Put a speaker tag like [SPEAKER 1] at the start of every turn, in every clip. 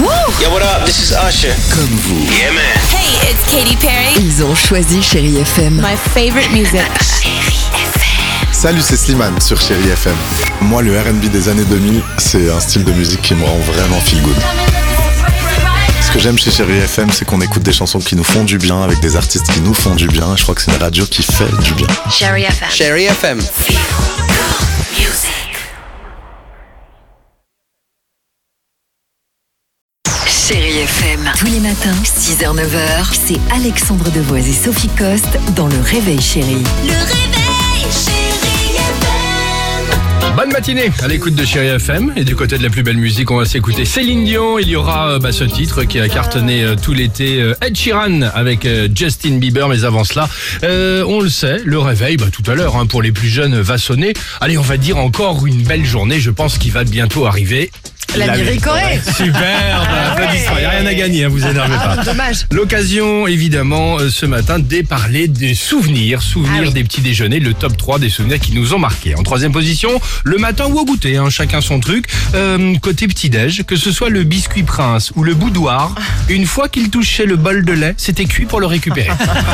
[SPEAKER 1] Yo, what up? This is Usher.
[SPEAKER 2] Comme vous.
[SPEAKER 1] Yeah, man.
[SPEAKER 3] Hey, it's Katy Perry.
[SPEAKER 2] Ils ont choisi Chérie FM.
[SPEAKER 3] My favorite music.
[SPEAKER 4] Salut, c'est Slimane sur Chérie FM. Moi, le R&B des années 2000, c'est un style de musique qui me rend vraiment feel good. Ce que j'aime chez Chérie FM, c'est qu'on écoute des chansons qui nous font du bien, avec des artistes qui nous font du bien. Je crois que c'est une radio qui fait du bien.
[SPEAKER 5] Chérie FM.
[SPEAKER 1] Chérie FM.
[SPEAKER 2] Chérie FM. Tous les matins, 6h-9h, c'est Alexandre Devoise et Sophie Coste dans Le Réveil Chérie.
[SPEAKER 3] Le réveil, chérie FM.
[SPEAKER 6] Bonne matinée à l'écoute de Chérie FM. Et du côté de la plus belle musique, on va s'écouter Céline Dion. Il y aura ce titre qui a cartonné tout l'été, Ed Sheeran avec Justin Bieber. Mais avant cela, on le sait, le réveil, tout à l'heure, pour les plus jeunes, va sonner. Allez, on va dire encore une belle journée. Je pense qu'il va bientôt arriver.
[SPEAKER 7] La Miricorée.
[SPEAKER 6] Super, applaudissements. Il n'y a rien à gagner, vous énervez pas.
[SPEAKER 7] Dommage.
[SPEAKER 6] L'occasion, évidemment, ce matin, de parler des souvenirs des petits déjeuners, le top 3 des souvenirs qui nous ont marqués. En troisième position, le matin ou au goûter, chacun son truc. Côté petit-déj, que ce soit le biscuit Prince ou le boudoir, une fois qu'il touchait le bol de lait, c'était cuit pour le récupérer.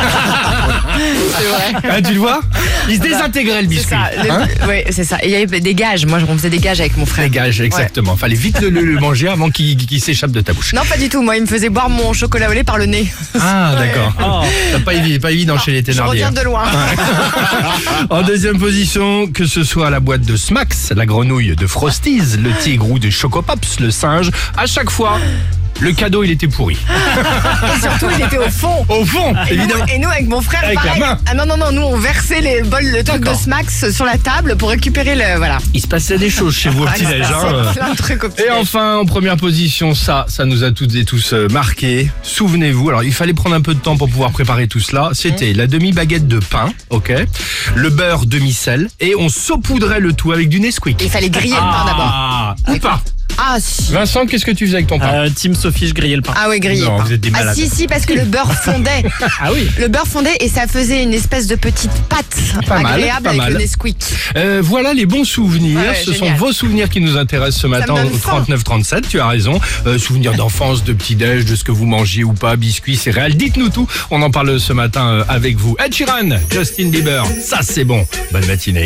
[SPEAKER 7] C'est vrai.
[SPEAKER 6] Tu le vois? Il se désintégrait le biscuit.
[SPEAKER 7] Oui, c'est ça. Et il y avait des gages. Moi, on faisait des gages avec mon frère.
[SPEAKER 6] Des gages, exactement. Fallait vite le manger avant qu'il s'échappe de ta bouche.
[SPEAKER 7] Non, pas du tout. Moi, il me faisait boire mon chocolat au lait par le nez.
[SPEAKER 6] Ah, d'accord. C'est pas évident chez les
[SPEAKER 7] Je
[SPEAKER 6] Thénardier.
[SPEAKER 7] reviens de loin.
[SPEAKER 6] En deuxième position, que ce soit la boîte de Smacks, la grenouille de Frosties, le tigre ou de Choco Pops, le singe, à chaque fois, le cadeau, il était pourri.
[SPEAKER 7] Et surtout, il était au fond.
[SPEAKER 6] Au fond, évidemment.
[SPEAKER 7] Et nous, avec mon frère,
[SPEAKER 6] Avec
[SPEAKER 7] pareil.
[SPEAKER 6] la main.
[SPEAKER 7] Ah non, nous, on versait le truc de
[SPEAKER 6] D'accord.
[SPEAKER 7] Smacks sur la table pour récupérer le... Voilà.
[SPEAKER 6] Il se passait des choses chez vous au petit-déj.
[SPEAKER 7] Plein de trucs au petit.
[SPEAKER 6] Et enfin, en première position, ça nous a toutes et tous marqué. Souvenez-vous, alors il fallait prendre un peu de temps pour pouvoir préparer tout cela. C'était la demi-baguette de pain, ok, le beurre demi-sel, et on saupoudrait le tout avec du Nesquik.
[SPEAKER 7] Il fallait griller le pain d'abord.
[SPEAKER 6] Ou pas.
[SPEAKER 7] Ah, si.
[SPEAKER 6] Vincent, qu'est-ce que tu faisais avec ton pain?
[SPEAKER 8] Team Sophie, je grillais le pain.
[SPEAKER 7] Ah oui, griller.
[SPEAKER 6] Non, vous êtes des malades.
[SPEAKER 7] Ah si, parce que le beurre fondait.
[SPEAKER 6] Ah oui.
[SPEAKER 7] Le beurre fondait et ça faisait une espèce de petite pâte
[SPEAKER 6] Pas mal,
[SPEAKER 7] agréable
[SPEAKER 6] pas
[SPEAKER 7] avec
[SPEAKER 6] mal.
[SPEAKER 7] le Nesquik.
[SPEAKER 6] Voilà les bons souvenirs.
[SPEAKER 7] Ouais,
[SPEAKER 6] Ce
[SPEAKER 7] génial.
[SPEAKER 6] sont vos souvenirs qui nous intéressent ce matin
[SPEAKER 7] me
[SPEAKER 6] au
[SPEAKER 7] donne faim.
[SPEAKER 6] 39-37. Tu as raison. Souvenirs d'enfance, de petit-déj, de ce que vous mangez ou pas, biscuits, céréales. Dites-nous tout. On en parle ce matin avec vous. Ed Sheeran, Justin Bieber. Ça, c'est bon. Bonne matinée.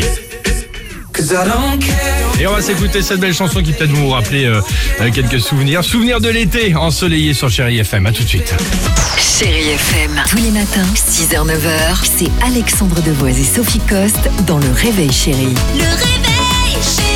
[SPEAKER 6] Et on va s'écouter cette belle chanson qui peut-être vous rappeler quelques souvenirs. Souvenirs de l'été ensoleillé sur Chérie FM. À tout de suite.
[SPEAKER 2] Chérie FM. Tous les matins, 6h-9h, c'est Alexandre Devoise et Sophie Coste dans Le Réveil Chérie.
[SPEAKER 3] Le réveil, chérie